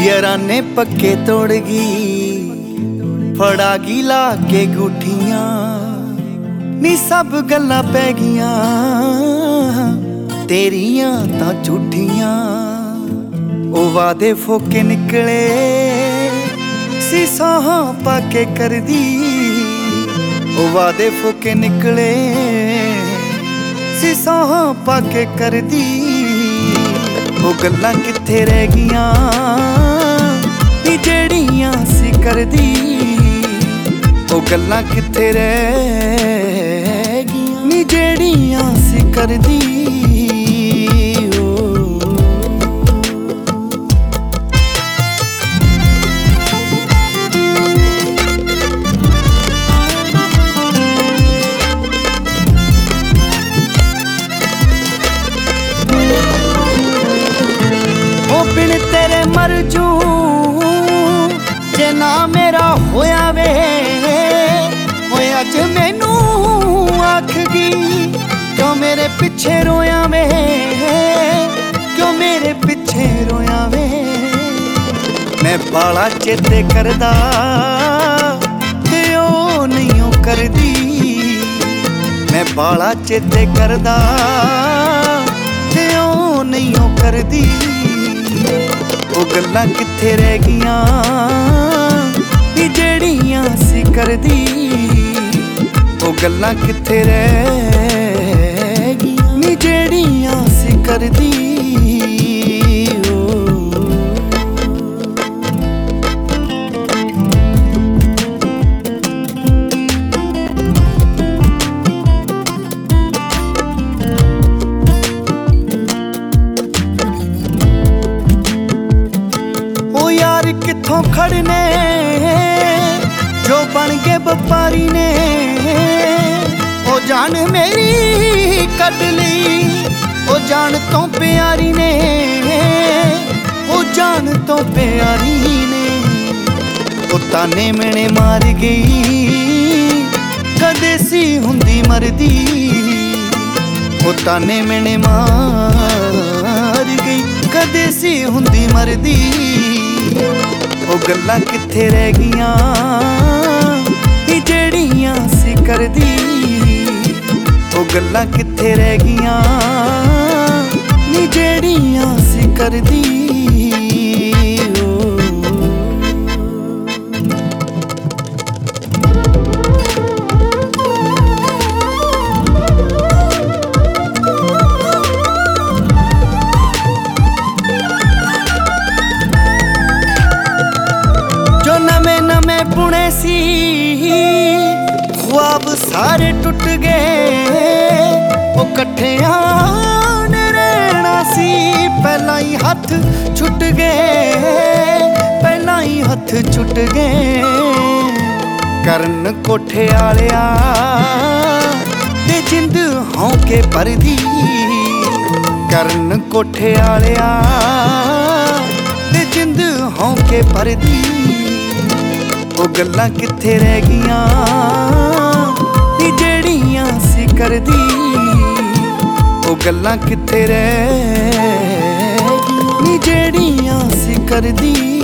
याराने पक्के तोड़ गई फड़ा गी ला के गुठियां नी सब गल्लां पै गियां तेरियां तां झूठियां। ओ वादे फोके निकले सी साहां पाके करदी, ओ वादे फोके निकले सी साहां पाके करदी। ओ गल्लां कित्थे रह गियां नी जेड़ियां सी करदी, ओ गल्लां कित्थे रह गियां नी जेड़ियां सी करदी। बिन तेरे मर जूं जे ना मेरा होया वे, होया जे मैनू आखगी क्यों मेरे पिछे रोया वे, क्यों मेरे पिछे रोया वे। मैं बाला चेते करदा ते ओ नहीं ओ करदी, मैं बाला चेते करदा ते ओ नहीं ओ करदी। ओ गल्लां कित्थे रह गियां नी जेड़ियां सी करदी, ओ गल्लां कित्थे रह गियां नी जेड़ियां सी करदी। यार कित्थों खड़ने जो बन गए व्यापारी ने, ओ जान मेरी कट ली ओ जान तो प्यारी ने, ओ जान तो प्यारी ने। ओ ताने मेने मार गई कदे सी हुंदी मरदी, ओ ताने मेने मार गई कदे सी हुंदी मरदी। ओ गल्लां कित्थे रह गियां नी जेड़ियां सी करदी, ओ गल्लां कित्थे रह गियां नी जेड़ियां सी करदी। नमे बुने सी ख्वाब सारे टुट गए, ओ कट्ठियां ने रहना सी पहला ही हथ छुट गए, पहला ही हथ छुट गए। करन कोठे आलिया ते जिंद हौके परदी, करन कोठे आलिया ते जिंद हौके परदी। ओ गल्लां कित्थे रह गियां नी जेड़ियां सी करदी, ओ गल्लां कित्थे रह गियां नी जेड़ियां सी करदी।